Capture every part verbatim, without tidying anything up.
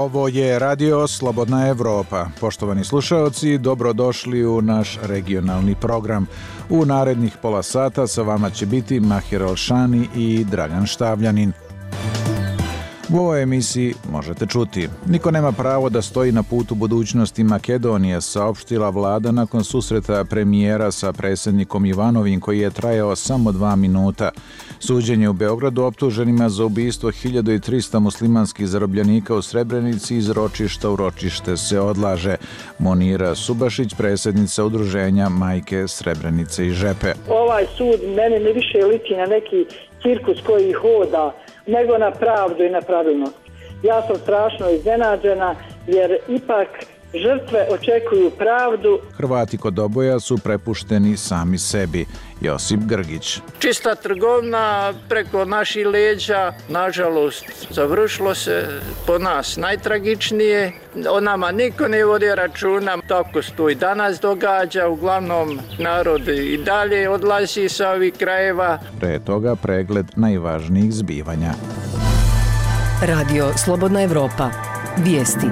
Ovo je Radio Slobodna Evropa. Poštovani slušaoci, dobrodošli u naš regionalni program. U narednih pola sata sa vama će biti Mahir Alšani i Dragan Štavljanin. U ovoj emisiji možete čuti: niko nema pravo da stoji na putu budućnosti Makedonije, saopštila vlada nakon susreta premijera sa predsjednikom Ivanovim koji je trajao samo dva minuta. Suđenje u Beogradu optuženima za ubistvo hiljadu trista muslimanskih zarobljenika u Srebrenici iz ročišta u ročište se odlaže. Monira Subašić, predsjednica udruženja Majke Srebrenice i Žepe. Ovaj sud mene ne više liči na neki cirkus koji hoda, nego na pravdu i na pravilnost. Ja sam strašno iznenađena jer ipak žrtve očekuju pravdu. Hrvati kod oboja su prepušteni sami sebi. Josip Grgić. Čista trgovina preko naših leđa, nažalost, završilo se po nas najtragičnije. O nama niko ne vodi računa. Tako se to i danas događa. Uglavnom, narod i dalje odlazi sa ovih krajeva. Pre toga pregled najvažnijih zbivanja. Radio Slobodna Evropa. Vijesti.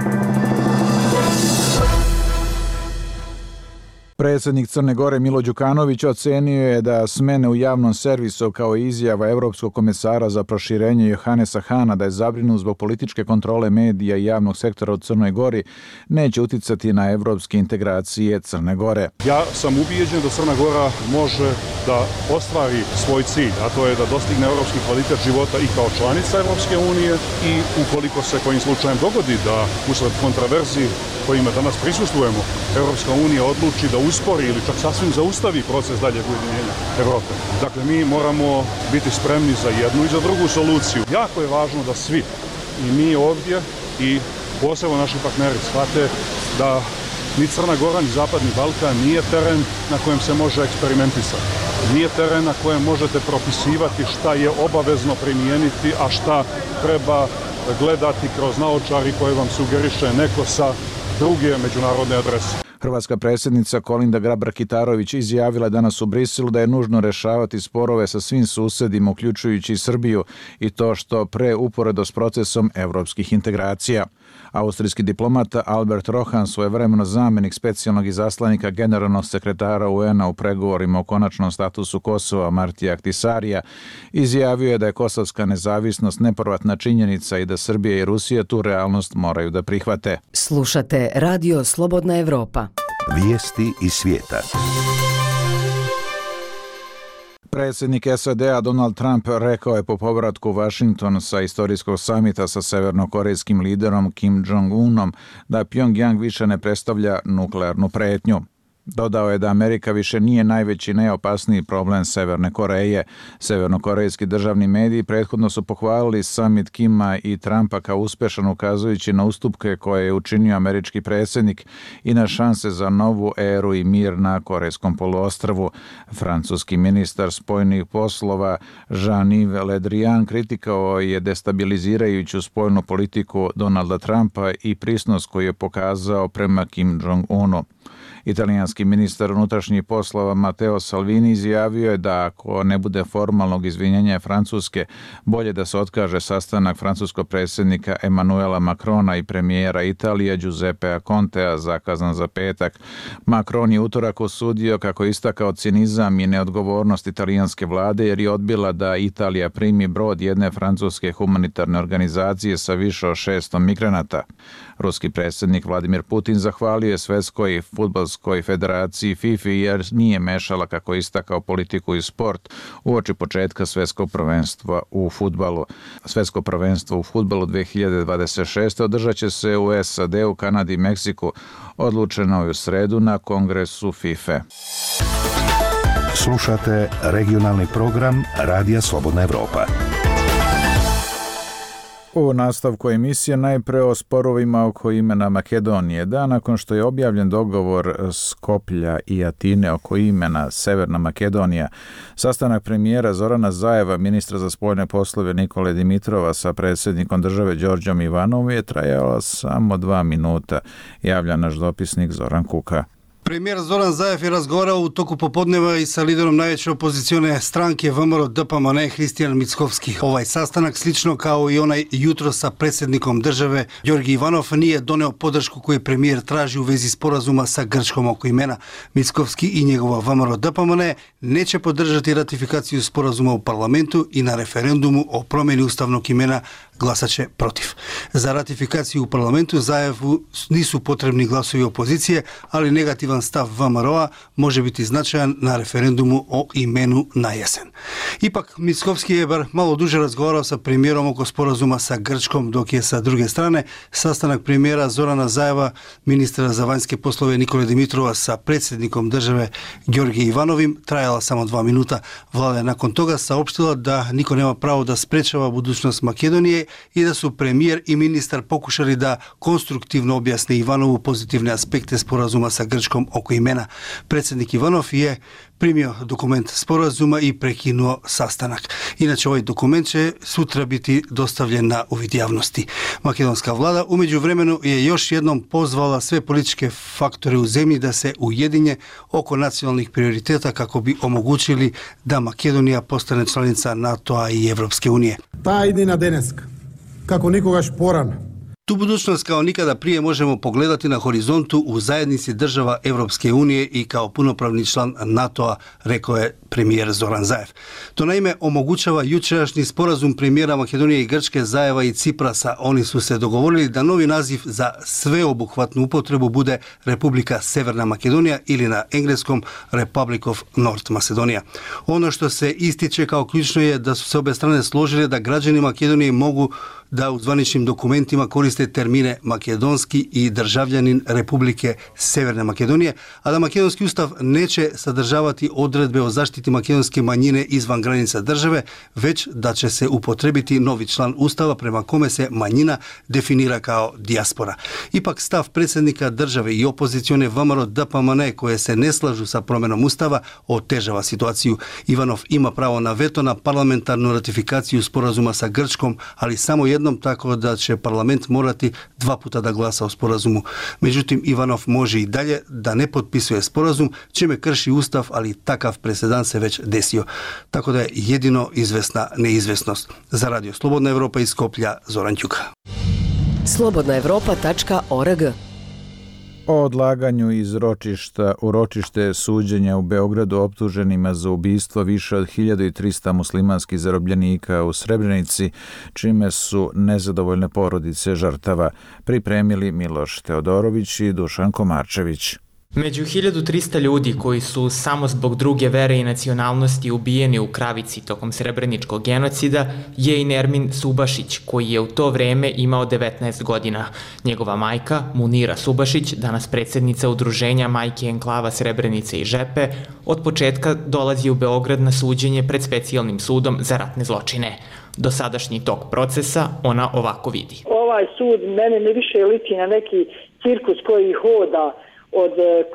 Predsjednik Crne Gore Milo Đukanović ocenio je da smene u javnom servisu kao izjava Evropskog komesara za proširenje Johanesa Hana da je zabrinut zbog političke kontrole medija i javnog sektora u Crnoj Gori neće uticati na evropske integracije Crne Gore. Ja sam ubijeđen da Crna Gora može da ostvari svoj cilj, a to je da dostigne evropski kvalitet života i kao članica Evropske unije i ukoliko se kojim slučajem dogodi da usled kontraverzi kojima danas prisustvujemo, Evropska unija odluči da uspori ili čak sasvim zaustavi proces daljeg ujedinjenja Evrope. Dakle, mi moramo biti spremni za jednu i za drugu soluciju. Jako je važno da svi, i mi ovdje i posebno naši partneri, shvate da ni Crna Gora ni Zapadni Balkan nije teren na kojem se može eksperimentisati. Nije teren na kojem možete propisivati šta je obavezno primijeniti, a šta treba gledati kroz naočari koje vam sugeriše neko sa druge međunarodne adrese. Hrvatska predsjednica Kolinda Grabar-Kitarović izjavila danas u Briselu da je nužno rešavati sporove sa svim susedima, uključujući i Srbiju, i to što pre uporedo s procesom evropskih integracija. Austrijski diplomat Albert Rohan, svojevremeno zamjenik specijalnog izaslanika generalnog sekretara U N-a u pregovorima o konačnom statusu Kosova Martija Ahtisarija, izjavio je da je kosovska nezavisnost nepovratna činjenica i da Srbija i Rusija tu realnost moraju da prihvate. Slušate Radio Slobodna Evropa. Vijesti iz svijeta. Predsjednik S A D-a Donald Trump rekao je po povratku u Washington sa istorijskog samita sa severnokorejskim liderom Kim Jong-unom da Pyongyang više ne predstavlja nuklearnu pretnju. Dodao je da Amerika više nije najveći i najopasniji problem Severne Koreje. Severnokorejski državni mediji prethodno su pohvalili samit Kima i Trumpa kao uspešan, ukazujući na ustupke koje je učinio američki predsjednik i na šanse za novu eru i mir na Korejskom poluostrvu. Francuski ministar spoljnih poslova Jean-Yves Le Drian kritikao je destabilizirajuću spoljnu politiku Donalda Trumpa i prisnost koju je pokazao prema Kim Jong-unu. Italijanski ministar unutrašnjih poslova Matteo Salvini izjavio je da ako ne bude formalnog izvinjenja Francuske, bolje da se otkaže sastanak francuskog predsjednika Emmanuela Macrona i premijera Italije Giuseppea Contea zakazan za petak. Macron je utorak osudio kako je istakao cinizam i neodgovornost italijanske vlade jer je odbila da Italija primi brod jedne francuske humanitarne organizacije sa više od šesto migranata. Ruski predsjednik Vladimir Putin zahvalio je Svetskoj fudbalskoj federaciji FIFA jer nije mešala, kako je istakao, politiku i sport uoči početka Svetskog prvenstva u fudbalu. Svetsko prvenstvo u fudbalu dve hiljade dvadeset šeste održat će se u S A D-u, Kanadi i Meksiku, odlučeno je u sredu na kongresu FIFA. Slušate regionalni program Radija Slobodna Evropa. U nastavku emisije najpre o sporovima oko imena Makedonije. Da, nakon što je objavljen dogovor Skoplja i Atine oko imena Severna Makedonija, sastanak premijera Zorana Zajeva, ministra za spoljne poslove Nikole Dimitrova sa predsjednikom države Đorđom Ivanovom je trajao samo dva minuta, javlja naš dopisnik Zoran Kuka. Premijer Zoran Zaev je razgovarao u toku popodneva i sa liderom najveće opozicione stranke V M R O D P M N Hristijan Mickovski. Ovaj sastanak, slično kao i onaj jutro sa predsjednikom države Gjorgi Ivanov, nije doneo podršku koju premijer traži u vezi sporazuma sa Grčkom oko imena. Mickovski i njegova V M R O D P M N neće podržati ratifikaciju sporazuma u parlamentu i na referendumu o promjeni ustavnog imena glasat će protiv. Za ratifikaciju u parlamentu Zaevu nisu potrebni glasovi opozicije, ali negativan stav V M R O-a može biti značajan na referendumu o imenu na jesen. Ipak, Mickovski je bar malo duže razgovarao sa premijerom oko sporazuma sa Grčkom, dok je sa druge strane sastanak premijera Zorana Zaeva, ministra za vanjske poslove Nikole Dimitrova sa predsjednikom države Gjorgi Ivanovim trajala samo dva minuta. Vlada je nakon toga saopštila da niko nema pravo da sprečava budućnost Makedonije i da su premijer i ministar pokušali da konstruktivno objasne Ivanovu pozitivne aspekte sporazuma sa Grčkom oko imena. Predsjednik Ivanov je primio dokument sporazuma i prekinuo sastanak. Inače, ovaj dokument će sutra biti dostavljen na uvid javnosti. Makedonska vlada u međuvremenu je još jednom pozvala sve političke faktore u zemlji da se ujedinje oko nacionalnih prioriteta kako bi omogućili da Makedonija postane članica NATO-a i Evropske unije. Ta idina deneska, kako nikogaš porano. Tu budućnost kao nikada prije možemo pogledati na horizontu u zajednici država Evropske unije i kao punopravni član NATO-a, rekao je premijer Zoran Zaev. To naime omogućava jučerašnji sporazum premijera Makedonije i Grčke, Zaeva i Ciprasa. Oni su se dogovorili da novi naziv za sveobuhvatnu upotrebu bude Republika Severna Makedonija ili na engleskom Republic of North Macedonia. Ono što se ističe kao ključno je da su se obe strane složile da građani Makedonije mogu da u zvaničnim dokumentima koriste termine makedonski i državljanin Republike Severne Makedonije, a da makedonski ustav neće sadržavati odredbe o zaštiti makedonske manjine izvan granica države, već da će se upotrebiti novi član ustava prema kome se manjina definira kao dijaspora. Ipak stav predsjednika države i opozicione V M R O D P M N koje se ne slažu sa promjenom ustava otežava situaciju. Ivanov ima pravo na veto na parlamentarnu ratifikaciju sporazuma sa Grčkom, ali samo jednom, tako da će parlament morati dva puta da glasa o sporazumu. Međutim, Ivanov može i dalje da ne potpisuje sporazum, čime krši ustav, ali takav presedan se već desio. Tako da je jedino izvesna neizvesnost. Za Radio Slobodna Evropa iz Skoplja, Zoran Ćuka. slobodna evropa tačka org. O odlaganju iz ročišta u ročište suđenja u Beogradu optuženima za ubistvo više od hiljadu trista muslimanskih zarobljenika u Srebrenici, čime su nezadovoljne porodice žrtava, pripremili Miloš Teodorović i Dušan Komarčević. Među hiljadu trista ljudi koji su samo zbog druge vere i nacionalnosti ubijeni u Kravici tokom srebreničkog genocida je i Nermin Subašić, koji je u to vreme imao devetnaest godina. Njegova majka, Munira Subašić, danas predsjednica udruženja Majke enklava Srebrenice i Žepe, od početka dolazi u Beograd na suđenje pred specijalnim sudom za ratne zločine. Dosadašnji tok procesa ona ovako vidi. Ovaj sud mene ne više liči na neki cirkus koji hoda od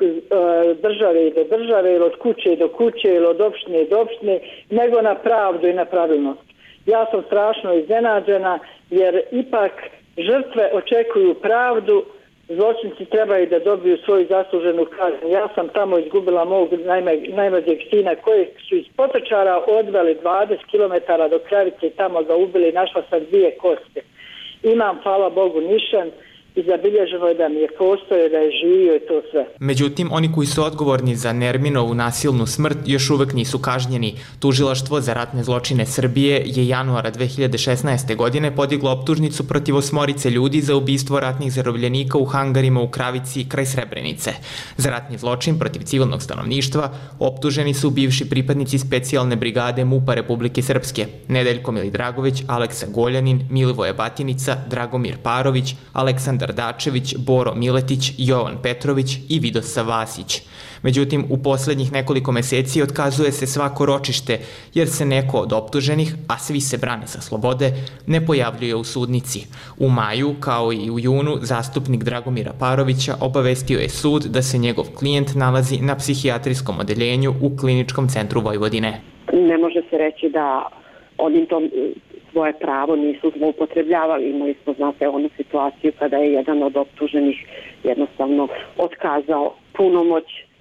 države do države ili od kuće do kuće ili od opštine do opštine, nego na pravdu i na pravilnost. Ja sam strašno iznenađena jer ipak žrtve očekuju pravdu, zločinci trebaju da dobiju svoju zasluženu kaznu. Ja sam tamo izgubila mog najmlađeg sina kojeg su iz Potočara odveli dvadeset kilometara do Kravice i tamo ga ubili, našla sam dvije koste. Imam, hvala Bogu, nišan i zabilježeno je da mi je postoje, da je živio i to sve. Međutim, oni koji su odgovorni za Nerminovu nasilnu smrt još uvek nisu kažnjeni. Tužilaštvo za ratne zločine Srbije je januara dve hiljade šesnaeste. godine podiglo optužnicu protiv osmorice ljudi za ubistvo ratnih zarobljenika u hangarima u Kravici kraj Srebrenice. Za ratni zločin protiv civilnog stanovništva optuženi su bivši pripadnici specijalne brigade MUP-a Republike Srpske, Nedeljko Milidragović, Aleksa Goljanin, Milivoje Batinica, Dragomir Parović, Aleksandar Dačević, Boro Miletić, Jovan Petrović i Vidosa Vasić. Međutim, u posljednjih nekoliko meseci otkazuje se svako ročište jer se neko od optuženih, a svi se brane sa slobode, ne pojavljuje u sudnici. U maju, kao i u junu, zastupnik Dragomira Parovića obavestio je sud da se njegov klijent nalazi na psihijatrijskom odeljenju u Kliničkom centru Vojvodine. Ne može se reći da oni to svoje pravo nisu zloupotrebljavali. Imali smo, znate, onu situaciju kada je jedan od optuženih jednostavno otkazao punomoć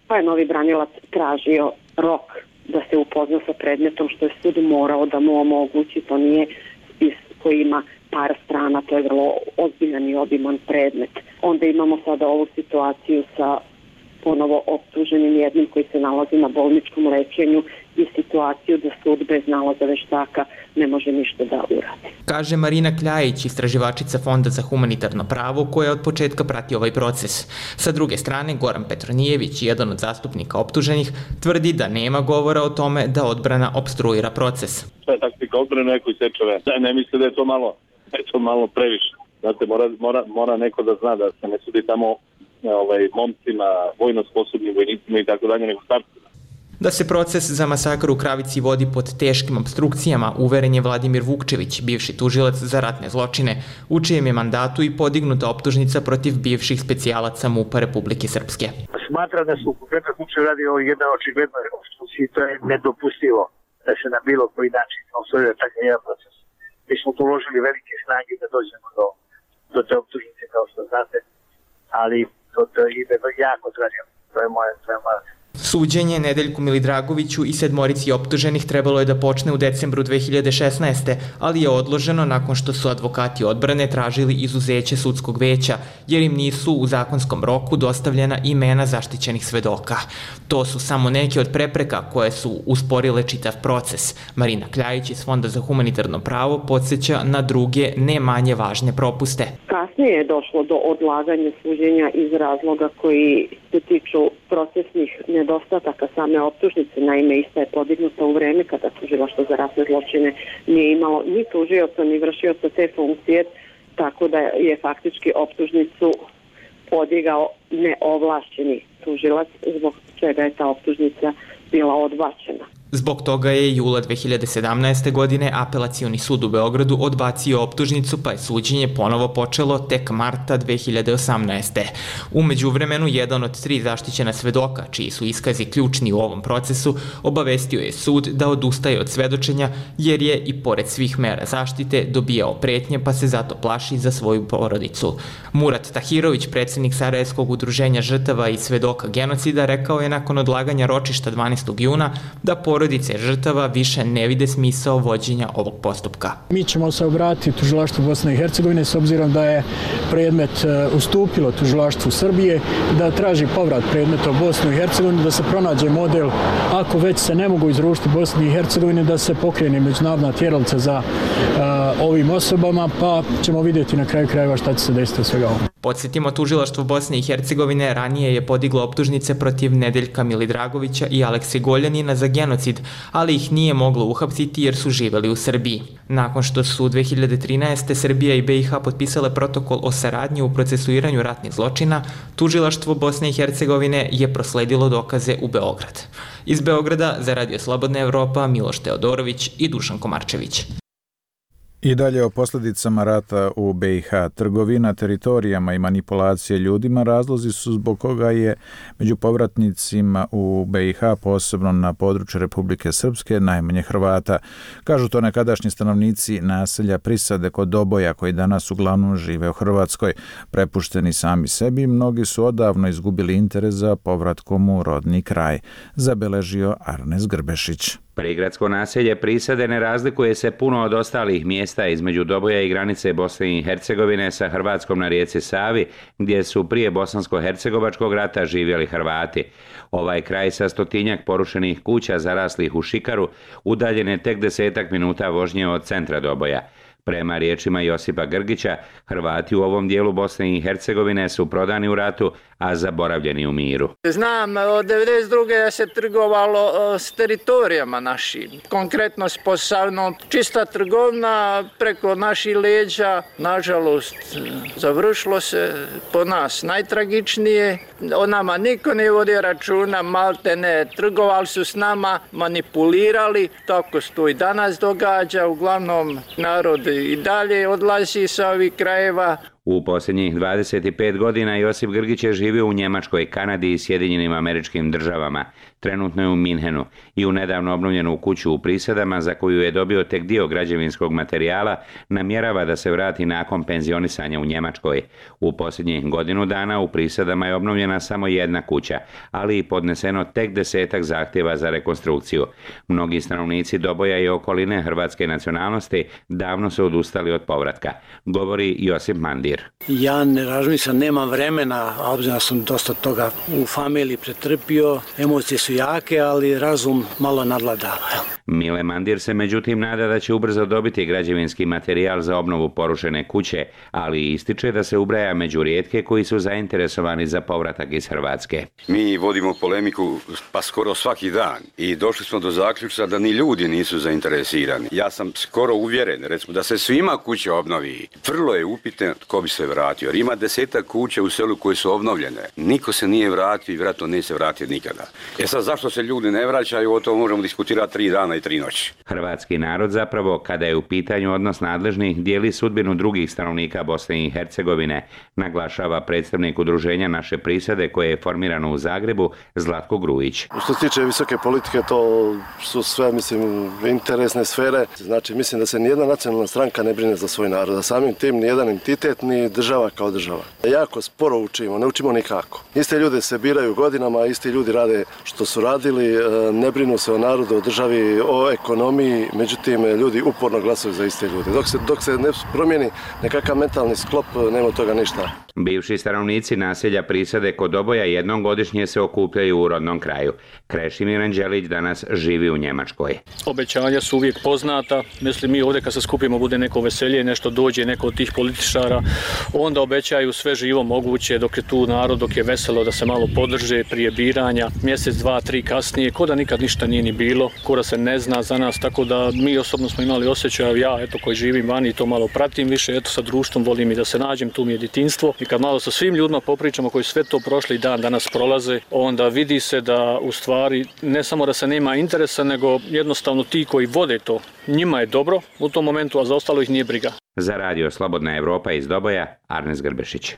pa je novi branilac tražio rok da se upozna sa predmetom, što je sud morao da mu omogući. To nije spis koji ima par strana, to je vrlo ozbiljan i obiman predmet. Onda imamo sada ovu situaciju sa ponovo optuženim jednim koji se nalazi na bolničkom lečenju i situaciju da sud bez nalaza veštaka ne može ništa da uradi. Kaže Marina Kljajić, istraživačica Fonda za humanitarno pravo koja od početka prati ovaj proces. Sa druge strane, Goran Petronijević, jedan od zastupnika optuženih, tvrdi da nema govora o tome da odbrana opstruira proces. To je taktika odbrane, neko isečeve. Da ne misle da je to malo, da je to malo previše. Znate, mora, mora, mora neko da zna da se ne sudi tamo ovaj, momcima, vojno sposobnim vojnicima i tako dalje, nego starcima. Da se proces za masakr u Kravici vodi pod teškim obstrukcijama, uveren je Vladimir Vukčević, bivši tužilac za ratne zločine, u čijem je mandatu i podignuta optužnica protiv bivših specijalaca MUP-a Republike Srpske. Smatra da su konkretno slučaju radi o jednoj očiglednoj opstrukciji, to je nedopustivo da se na bilo koji način osvojuje takav jedan proces. Mi smo uložili velike snage da dođemo do, do te optužnice, kao što znate, ali to, to ide jako traženo. To je moje, to je moje. Suđenje Nedeljku Milidragoviću i sedmorici optuženih trebalo je da počne u decembru dve hiljade šesnaeste. ali je odloženo nakon što su advokati odbrane tražili izuzeće sudskog veća, jer im nisu u zakonskom roku dostavljena imena zaštićenih svedoka. To su samo neke od prepreka koje su usporile čitav proces. Marina Kljajić iz Fonda za humanitarno pravo podsjeća na druge, ne manje važne propuste. Kasnije je došlo do odlaganja suđenja iz razloga koji se tiču procesnih nedostataka same optužnice. Naime, ista je podignuta u vreme kada tužilaštvo za ratne zločine nije imalo ni tužioca ni vršioca te funkcije, tako da je faktički optužnicu podigao neovlašćeni tužilac, zbog čega je ta optužnica bila odbačena. Zbog toga je jula dve hiljade sedamnaeste. godine Apelacioni sud u Beogradu odbacio optužnicu, pa je suđenje ponovo počelo tek marta dve hiljade osamnaeste. U međuvremenu, jedan od tri zaštićena svedoka, čiji su iskazi ključni u ovom procesu, obavestio je sud da odustaje od svedočenja, jer je i pored svih mera zaštite dobijao pretnje, pa se zato plaši za svoju porodicu. Murat Tahirović, predsjednik Sarajevskog udruženja žrtava i svedoka genocida, rekao je nakon odlaganja ročišta dvanaestog juna da porodice žrtava više ne vide smisao vođenja ovog postupka. Mi ćemo se obratiti tužilaštvu Bosne i Hercegovine s obzirom da je predmet ustupilo tužilaštvu Srbije, da traži povrat predmeta u Bosnu i Hercegovinu, da se pronađe model, ako već se ne mogu izručiti Bosni i Hercegovine, da se pokrene međunarodna tjeralica za uh, ovim osobama, pa ćemo vidjeti na kraju krajeva šta će se desiti od svega ovoga. Podsjetimo, tužilaštvo Bosne i Hercegovine ranije je podiglo optužnice protiv Nedeljka Milidragovića i Aleksi Goljanina za genocid, ali ih nije moglo uhapsiti jer su živeli u Srbiji. Nakon što su dve hiljade trinaeste. Srbija i B i H potpisale protokol o saradnji u procesuiranju ratnih zločina, tužilaštvo Bosne i Hercegovine je prosledilo dokaze u Beograd. Iz Beograda za Radio Slobodna Evropa Miloš Teodorović i Dušan Komarčević. I dalje o posljedicama rata u B i H. Trgovina teritorijama i manipulacije ljudima razlozi su zbog koga je među povratnicima u B i H, posebno na području Republike Srpske, najmanje Hrvata. Kažu to nekadašnji stanovnici naselja Prisade kod Doboja, koji danas uglavnom žive u Hrvatskoj. Prepušteni sami sebi, mnogi su odavno izgubili interes za povratkom u rodni kraj, zabeležio Arnes Grbešić. Prigradsko naselje Prisade ne razlikuje se puno od ostalih mjesta između Doboja i granice Bosne i Hercegovine sa Hrvatskom na rijeci Savi, gdje su prije bosansko-hercegovačkog rata živjeli Hrvati. Ovaj kraj sa stotinjak porušenih kuća zaraslih u šikaru udaljen je tek desetak minuta vožnje od centra Doboja. Prema riječima Josipa Grgića, Hrvati u ovom dijelu Bosne i Hercegovine su prodani u ratu, a zaboravljeni u miru. Znam, od devedeset druge se trgovalo s teritorijama našim, konkretno s Posavnom. Čista trgovina preko naših leđa, nažalost, završilo se po nas najtragičnije. O nama niko ne vodi računa, malte ne, trgovali su s nama, manipulirali, tako se to i danas događa, uglavnom narod i dalje odlazi sa ovih krajeva. U posljednjih dvadeset pet godina Josip Grgić je živio u Njemačkoj, Kanadi i Sjedinjenim Američkim Državama. Trenutno je u Minhenu i u nedavno obnovljenu kuću u Prisadama, za koju je dobio tek dio građevinskog materijala, namjerava da se vrati nakon penzionisanja u Njemačkoj. U posljednjih godinu dana u Prisadama je obnovljena samo jedna kuća, ali i podneseno tek desetak zahtjeva za rekonstrukciju. Mnogi stanovnici Doboja i okoline hrvatske nacionalnosti davno su odustali od povratka, govori Josip Mandir. Ja ne razmišljam, nemam vremena, a obzirom sam dosta toga u familiji pretrpio, emocije su jake, ali razum malo nadladava. Mile Mandir se međutim nada da će ubrzo dobiti građevinski materijal za obnovu porušene kuće, ali ističe da se ubraja među rijetke koji su zainteresovani za povratak iz Hrvatske. Mi vodimo polemiku pa skoro svaki dan i došli smo do zaključka da ni ljudi nisu zainteresirani. Ja sam skoro uvjeren, recimo, da se svima kuće obnovi. Vrlo je upitno tko bi se vratio, jer ima desetak kuće u selu koje su obnovljene. Niko se nije vratio i vjerojatno neće se vratiti nikada. E sad, zašto se ljudi ne vraćaju, o tom možemo diskutirati tri dana i tri noći. Hrvatski narod zapravo, kada je u pitanju odnos nadležnih, dijeli sudbinu drugih stanovnika Bosne i Hercegovine, naglašava predstavnik udruženja Naše Prisade koje je formirano u Zagrebu, Zlatko Grujić. Što se tiče visoke politike, to su sve, mislim, interesne sfere. Znači, mislim da se nijedna nacionalna stranka ne brine za svoj narod, a samim tim nijedan entitet ni država kao država. Jako sporo učimo, ne učimo nikako. Isti ljudi se biraju godinama, isti ljudi rade što su radili, ne brinu se o narodu, o državi, o ekonomiji, međutim ljudi uporno glasuju za iste ljude. Dok se, dok se ne promijeni nekakav mentalni sklop, nema od toga ništa. Bivši stanovnici naselja Prisade kod Doboja jednom godišnje se okupljaju u rodnom kraju. Krešimir Anđelić danas živi u Njemačkoj. Obećanja su uvijek poznata. Mislim, mi ovdje kad se skupimo bude neko veselje, nešto dođe, neko od tih političara, onda obećaju sve živo moguće dok je tu narod, dok je veselo, da se malo podrže prije biranja. Mjesec, dva, tri kasnije, ko da nikad ništa nije ni bilo, ko da se ne zna za nas, tako da mi osobno smo imali osjećaj, ja eto koji živim vani to malo pratim više, eto sa društvom volim i da se nađem, tu mi je djetinjstvo. I kad malo sa svim ljudima popričamo koji sve to prošli dan danas prolaze, onda vidi se da u stvari ne samo da se nema interesa, nego jednostavno ti koji vode to, njima je dobro u tom momentu, a za ostalo ih nije briga. Za radio Slobodna Evropa iz Doboja, Arnes Grbešić.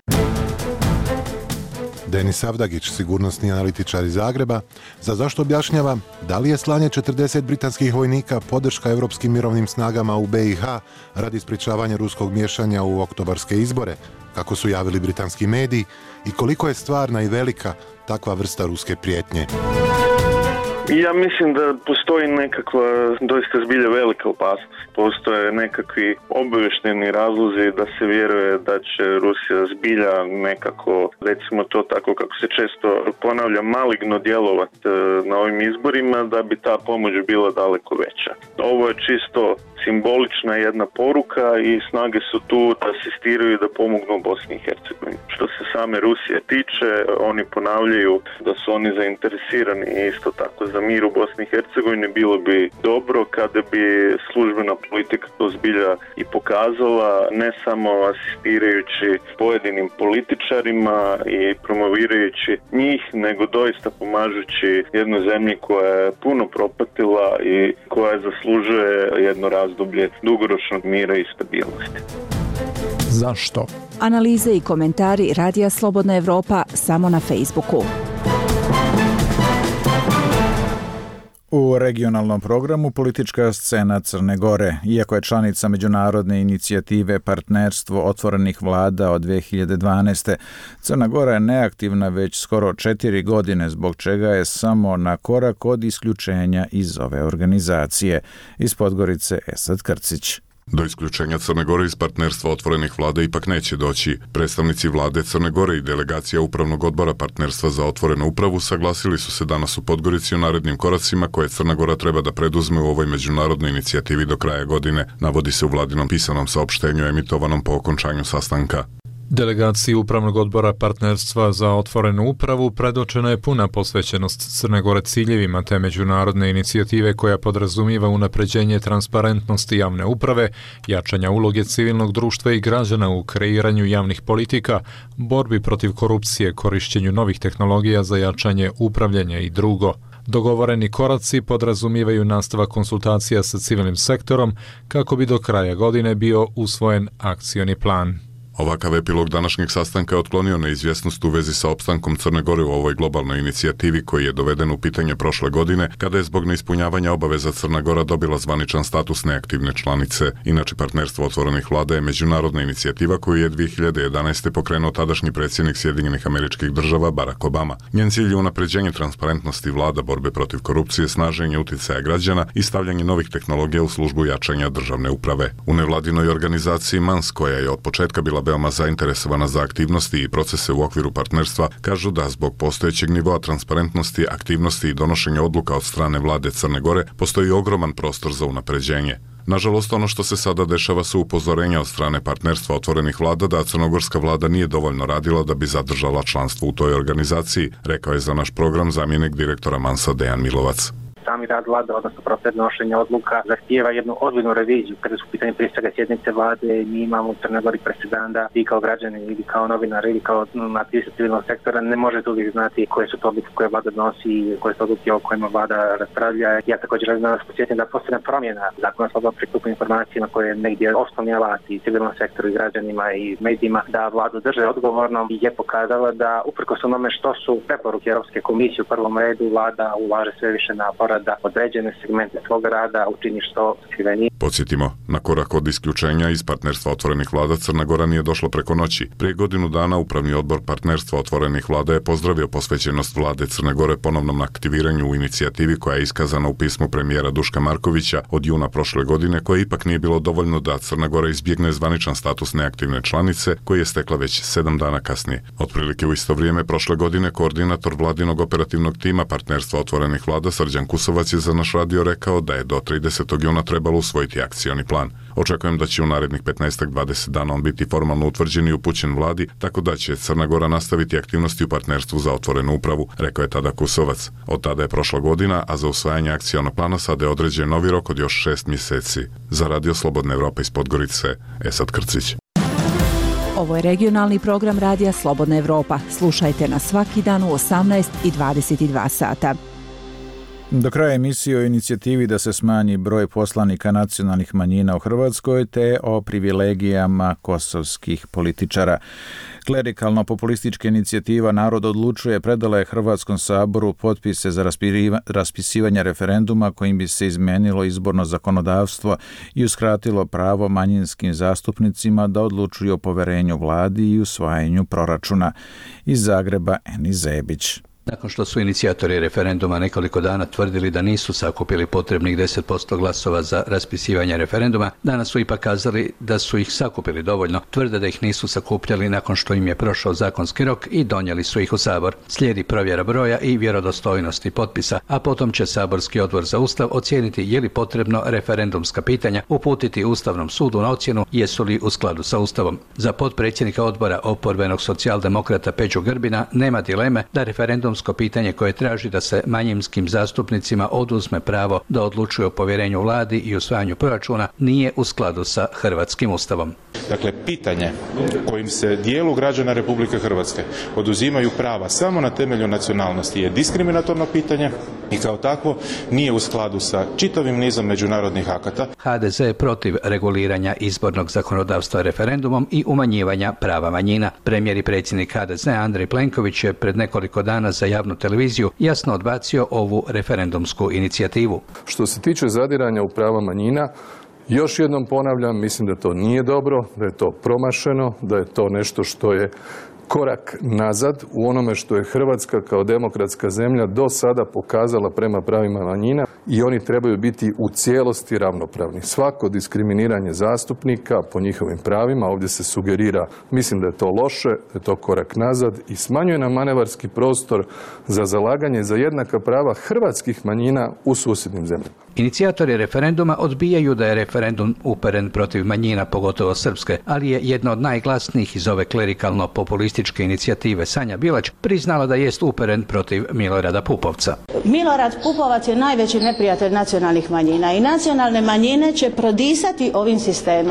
Denis Avdagić, sigurnosni analitičar iz Zagreba, za zašto objašnjava da li je slanje četrdeset britanskih vojnika podrška europskim mirovnim snagama u B i H radi sprječavanja ruskog miješanja u oktobarske izbore, kako su javili britanski mediji, i koliko je stvarna i velika takva vrsta ruske prijetnje. Ja mislim da postoji nekakva doista zbilja velika opasnost. Postoje nekakvi obavješteni razlozi da se vjeruje da će Rusija zbilja nekako, recimo to tako kako se često ponavlja, maligno djelovati na ovim izborima da bi ta pomoć bila daleko veća. Ovo je čisto simbolična jedna poruka i snage su tu da asistiraju da pomognu Bosni i Hercegovini. Što se same Rusije tiče, oni ponavljaju da su oni zainteresirani isto tako za mir u Bosni i Hercegovini. Bilo bi dobro kada bi službena politika to zbilja i pokazala, ne samo asistirajući pojedinim političarima i promovirajući njih, nego doista pomažući jednoj zemlji koja je puno propatila i koja zaslužuje jedno razdoblje dugoročnog mira i stabilnosti. Zašto? Analize i komentari Radija Slobodna Evropa samo na Facebooku. U regionalnom programu politička scena Crne Gore. Iako je članica međunarodne inicijative Partnerstvo otvorenih vlada od dve hiljade dvanaeste. Crna Gora je neaktivna već skoro četiri godine, zbog čega je samo na korak od isključenja iz ove organizacije. Iz Podgorice Esad Krcić. Do isključenja Crne Gore iz Partnerstva otvorenih vlada ipak neće doći. Predstavnici vlade Crne Gore i delegacija Upravnog odbora Partnerstva za otvorenu upravu saglasili su se danas u Podgorici o narednim koracima koje Crna Gora treba da preduzme u ovoj međunarodnoj inicijativi do kraja godine, navodi se u vladinom pisanom saopštenju emitovanom po okončanju sastanka. Delegaciji Upravnog odbora Partnerstva za otvorenu upravu predočena je puna posvećenost Crne Gore ciljevima te međunarodne inicijative koja podrazumiva unapređenje transparentnosti javne uprave, jačanja uloge civilnog društva i građana u kreiranju javnih politika, borbi protiv korupcije, korišćenju novih tehnologija za jačanje upravljanja i drugo. Dogovoreni koraci podrazumijevaju nastavak konsultacija sa civilnim sektorom kako bi do kraja godine bio usvojen akcioni plan. Ovakav epilog današnjeg sastanka je otklonio neizvjesnost u vezi sa opstankom Crne Gore u ovoj globalnoj inicijativi koji je doveden u pitanje prošle godine kada je zbog neispunjavanja obaveza Crna Gora dobila zvaničan status neaktivne članice. Inače, partnerstvo otvorenih vlada je međunarodna inicijativa koju je dvije hiljade jedanaeste. pokrenuo tadašnji predsjednik Sjedinjenih Američkih Država Barack Obama. Njen cilj je unapređenje transparentnosti vlada, borbe protiv korupcije, snaženje utjecaja građana i stavljanje novih tehnologija u službu jačanja državne uprave. U nevladinoj organizaciji Mans, koja je od početka bila veoma zainteresovana za aktivnosti i procese u okviru partnerstva, kažu da zbog postojećeg nivoa transparentnosti, aktivnosti i donošenja odluka od strane vlade Crne Gore postoji ogroman prostor za unapređenje. Nažalost, ono što se sada dešava su upozorenja od strane partnerstva otvorenih vlada da crnogorska vlada nije dovoljno radila da bi zadržala članstvo u toj organizaciji, rekao je za naš program zamjenik direktora Mansa Dejan Milovac. Sami rad vlade, odnosno proces donošenja odluka, zahtijeva jednu ozbiljnu reviziju kada su u pitanju prije svega sjednice vlade. Mi imamo u Crnoj Gori presedan da vi kao građani ili kao novinari ili kao aktivisti civilnog sektora ne možete uvijek znati koje su to odluke koje vlada donosi i koje su odluke o kojima vlada raspravlja. Ja također želim da vas posjetim da posljedna promjena zakona o slobodnom pristupu informacijama koje je negdje osnovni alat i civilnom sektoru i građanima i medijima da vladu drže odgovornom je pokazala da uprkos onome što su preporuke Europske komisije u prvom redu, vlada ulaže sve više napora da određene segmente svog rada učini što skrivenije. Podsjetimo, na korak od isključenja iz partnerstva otvorenih vlada Crna Gora nije došla preko noći. Prije godinu dana Upravni odbor partnerstva otvorenih vlada je pozdravio posvećenost vlade Crne Gore ponovnom aktiviranju u inicijativi koja je iskazana u pismu premijera Duška Markovića od juna prošle godine, koje ipak nije bilo dovoljno da Crna Gora izbjegne zvaničan status neaktivne članice koji je stekla već sedam dana kasnije. Otprilike u isto vrijeme prošle godine koordinator vladinog operativnog tima partnerstva otvorenih vlada Srđan Kusovac je za naš radio rekao da je do tridesetog juna trebalo usvojiti akcioni plan. Očekujem da će u narednih petnaest do dvadeset dana on biti formalno utvrđen i upućen vladi, tako da će Crna Gora nastaviti aktivnosti u partnerstvu za otvorenu upravu, rekao je tada Kusovac. Od tada je prošla godina, a za usvajanje akcionog plana sada je određen novi rok od još šest mjeseci. Za radio Slobodna Evropa iz Podgorice, Esad Krcić. Ovo je regionalni program radija Slobodna Evropa. Slušajte nas svaki dan u osamnaest i dvadeset dva sata. Do kraja emisije o inicijativi da se smanji broj poslanika nacionalnih manjina u Hrvatskoj te o privilegijama kosovskih političara. Klerikalno-populistička inicijativa Narod odlučuje predala je Hrvatskom saboru potpise za raspisivanje referenduma kojim bi se izmenilo izborno zakonodavstvo i uskratilo pravo manjinskim zastupnicima da odlučuju o poverenju vladi i usvajanju proračuna. Iz Zagreba Eni Zebić. Nakon što su inicijatori referenduma nekoliko dana tvrdili da nisu sakupili potrebnih deset posto glasova za raspisivanje referenduma, danas su ipak kazali da su ih sakupili dovoljno. Tvrde da ih nisu sakupljali nakon što im je prošao zakonski rok i donijeli su ih u Sabor. Slijedi provjera broja i vjerodostojnosti potpisa, a potom će Saborski odbor za Ustav ocijeniti je li potrebno referendumska pitanja uputiti Ustavnom sudu na ocjenu jesu li u skladu sa Ustavom. Za potpredsjednika odbora oporbenog socijaldemokrata Peđu Grbina nema dileme da referendum pitanje koje traži da se manjinskim zastupnicima oduzme pravo da odlučuju o povjerenju vladi i usvajanju proračuna nije u skladu sa hrvatskim ustavom. Dakle, pitanje kojim se dijelu građana Republike Hrvatske oduzimaju prava samo na temelju nacionalnosti je diskriminatorno pitanje i kao takvo nije u skladu sa čitavim nizom međunarodnih akata. ha de ze je protiv reguliranja izbornog zakonodavstva referendumom i umanjivanja prava manjina. Premijer i predsjednik ha de ze Andrej Plenković je pred nekoliko dana za javnu televiziju jasno odbacio ovu referendumsku inicijativu. Što se tiče zadiranja u prava manjina, još jednom ponavljam, mislim da to nije dobro, da je to promašeno, da je to nešto što je korak nazad u onome što je Hrvatska kao demokratska zemlja do sada pokazala prema pravima manjina i oni trebaju biti u cijelosti ravnopravni. Svako diskriminiranje zastupnika po njihovim pravima ovdje se sugerira, mislim da je to loše, da je to korak nazad i smanjuje nam manevarski prostor za zalaganje za jednaka prava hrvatskih manjina u susjednim zemljama. Inicijatori referenduma odbijaju da je referendum uperen protiv manjina, pogotovo srpske, ali je jedna od najglasnijih iz ove klerikalno-populističke inicijative Sanja Bilać priznala da jest uperen protiv Milorada Pupovca. Milorad Pupovac je najveći neprijatelj nacionalnih manjina i nacionalne manjine će prodisati ovim sistemom.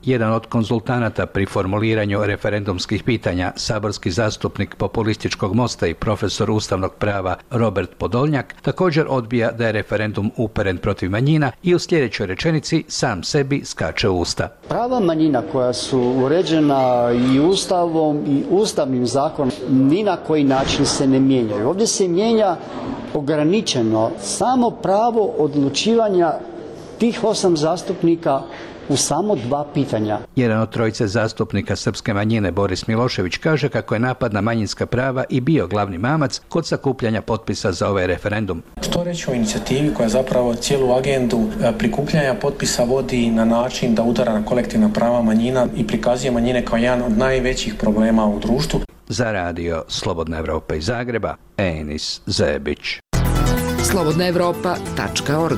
Jedan od konzultanata pri formuliranju referendumskih pitanja, saborski zastupnik populističkog Mosta i profesor ustavnog prava Robert Podolnjak, također odbija da je referendum uperen protiv manjina i u sljedećoj rečenici sam sebi skače u usta. Prava manjina koja su uređena i ustavom i ustavnim zakonom ni na koji način se ne mijenjaju. Ovdje se mijenja ograničeno samo pravo odlučivanja tih osam zastupnika u samo dva pitanja. Jedan od trojice zastupnika srpske manjine, Boris Milošević, kaže kako je napad na manjinska prava i bio glavni mamac kod sakupljanja potpisa za ovaj referendum. Što reći o inicijativi koja zapravo cijelu agendu prikupljanja potpisa vodi na način da udara na kolektivna prava manjina i prikazuje manjine kao jedan od najvećih problema u društvu. Za radio Slobodna Evropa iz Zagreba, Enis Zebić. slobodna evropa tačka org.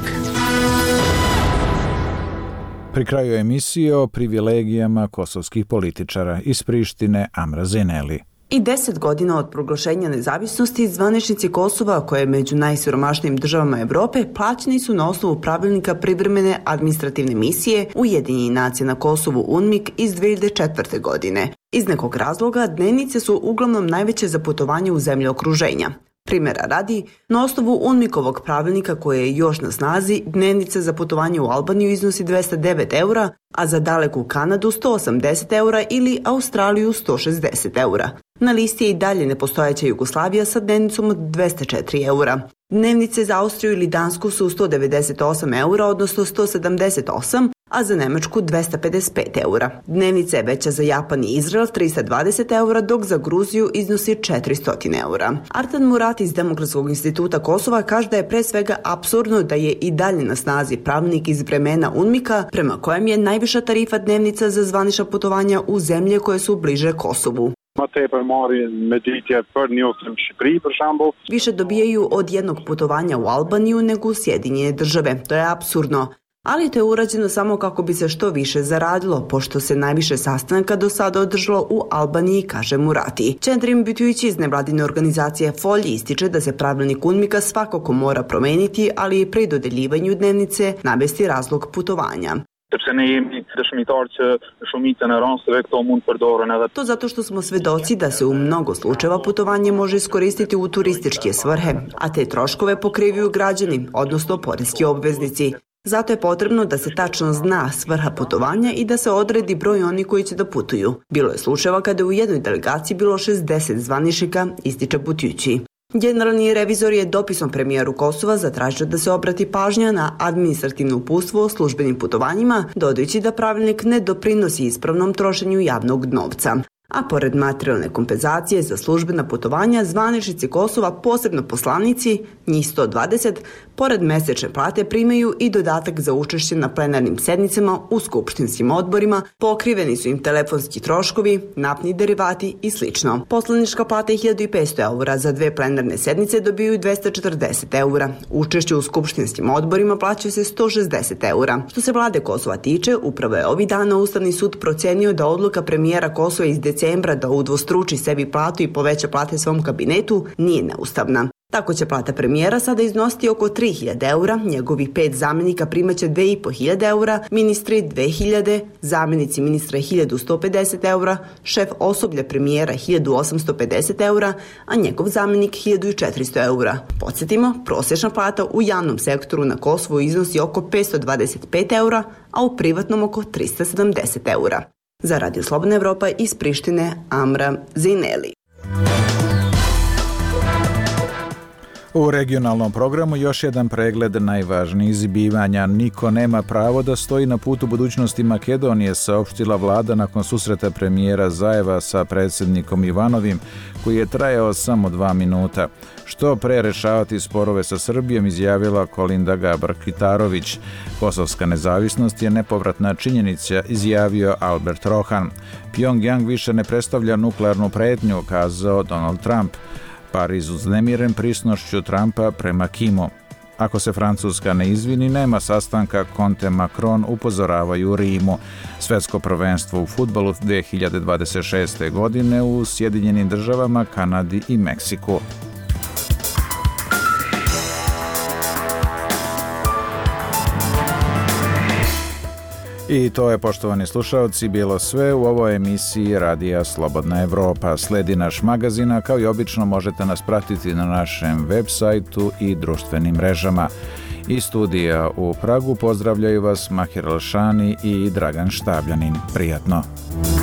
Pri kraju emisije o privilegijama kosovskih političara iz Prištine, Amra Zineli. I deset godina od proglašenja nezavisnosti, zvaničnici Kosova, koje je među najsiromašnijim državama Evrope, plaćeni su na osnovu pravilnika privremene administrativne misije Ujedinjenih nacija na Kosovu UNMIK iz dve hiljade četvrte. godine. Iz nekog razloga dnevnice su uglavnom najveće za putovanje u zemlje okruženja. Primjera radi, na osnovu UNMIK-ovog pravilnika koje je još na snazi, dnevnica za putovanje u Albaniju iznosi dvesta devet eura, a za daleku Kanadu sto osamdeset eura ili Australiju sto šezdeset eura. Na listi je i dalje nepostojeća Jugoslavija sa dnevnicom od dvesta četiri eura. Dnevnice za Austriju ili Dansku su sto devedeset osam eura, odnosno sto sedamdeset osam, a za Nemačku dvesta pedeset pet eura. Dnevnica je veća za Japan i Izrael trista dvadeset eura, dok za Gruziju iznosi četiristo eura. Artan Murat iz Demokratskog instituta Kosova kaže da je pre svega apsurdno da je i dalje na snazi pravilnik iz vremena UNMIK-a prema kojem je najviša tarifa dnevnica za zvanična putovanja u zemlje koje su bliže Kosovu. Više dobijaju od jednog putovanja u Albaniju nego u Sjedinjene države. To je apsurdno. Ali to je urađeno samo kako bi se što više zaradilo, pošto se najviše sastanaka do sada održalo u Albaniji, kaže Murati. Čendrim Bitujući iz nevladine organizacije Folj ističe da se pravilnik UNMIK-a svakako mora promeniti, ali i pri dodeljivanju dnevnice navesti razlog putovanja. To zato što smo svedoci da se u mnogo slučajeva putovanje može iskoristiti u turističke svrhe, a te troškove pokrivaju građani, odnosno poreski obveznici. Zato je potrebno da se tačno zna svrha putovanja i da se odredi broj onih koji će da putuju. Bilo je slučajeva kada je u jednoj delegaciji bilo šezdeset zvaničnika, ističe Butjući. Generalni revizor je dopisom premijeru Kosova zatražio da se obrati pažnja na administrativno uputstvo o službenim putovanjima, dodajući da pravilnik ne doprinosi ispravnom trošenju javnog novca. A pored materijalne kompenzacije za službena putovanja, zvaničnici Kosova, posebno poslanici, njih sto dvadeset, pored mesečne plate primaju i dodatak za učešće na plenarnim sednicama u skupštinskim odborima, pokriveni su im telefonski troškovi, naftni derivati i sl. Poslanička plata je hiljadu petsto eura, za dve plenarne sednice dobiju dvesta četrdeset eura. Učešće u skupštinskim odborima plaćaju se sto šezdeset eura. Što se vlade Kosova tiče, upravo je ovih dana Ustavni sud procenio da odluka premijera Kosova iz decembra da udvostruči sebi platu i poveća plate svom kabinetu nije neustavna. Tako će plata premijera sada iznositi oko tri hiljade eura, njegovih pet zamjenika primaće dve i po hiljade eura, ministri dve hiljade, zamjenici ministra hiljadu sto pedeset eura, šef osoblja premijera hiljadu osamsto pedeset eura, a njegov zamjenik hiljadu četiristo eura. Podsjetimo, prosječna plata u javnom sektoru na Kosovu iznosi oko petsto dvadeset pet eura, a u privatnom oko trista sedamdeset eura. Za Radio Slobodna Evropa iz Prištine, Amra Zineli. U regionalnom programu još jedan pregled najvažnijih zbivanja. Niko nema pravo da stoji na putu budućnosti Makedonije, saopštila vlada nakon susreta premijera Zajeva sa predsjednikom Ivanovim, koji je trajao samo dva minuta. Što pre rešavati sporove sa Srbijom, izjavila Kolinda Gabar-Kitarović. Kosovska nezavisnost je nepovratna činjenica, izjavio Albert Rohan. Pyongyang više ne predstavlja nuklearnu pretnju, kazao Donald Trump. Pariz uznemiren prisnošću Trumpa prema Kimu. Ako se Francuska ne izvini, nema sastanka, Conte Macron upozoravaju u Rimu. Svetsko prvenstvo u fudbalu dve hiljade dvadeset šeste. godine u Sjedinjenim državama, Kanadi i Meksiku. I to je, poštovani slušalci, bilo sve u ovoj emisiji Radija Slobodna Evropa. Sledi naš magazin, a kao i obično možete nas pratiti na našem web sajtu i društvenim mrežama. Iz studija u Pragu pozdravljaju vas Mahir Alšani i Dragan Štabljanin. Prijatno!